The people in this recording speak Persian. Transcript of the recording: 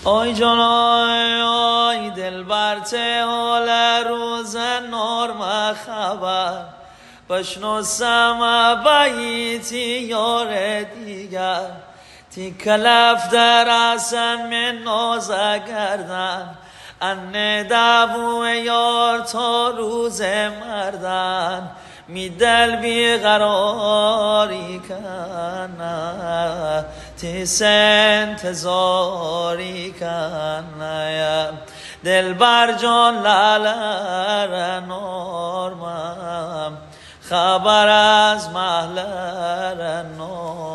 آی جان آی دل برته حال روز نرم خبر بشنو سما بیتی یار دیگر تی کلف در اصن من نازه گردن ان دعوو یار تا روز مردن می دل بیقراری کنه تیس انتظاری کنه دل بر جان لالر نورمم خبر از محلر نورمم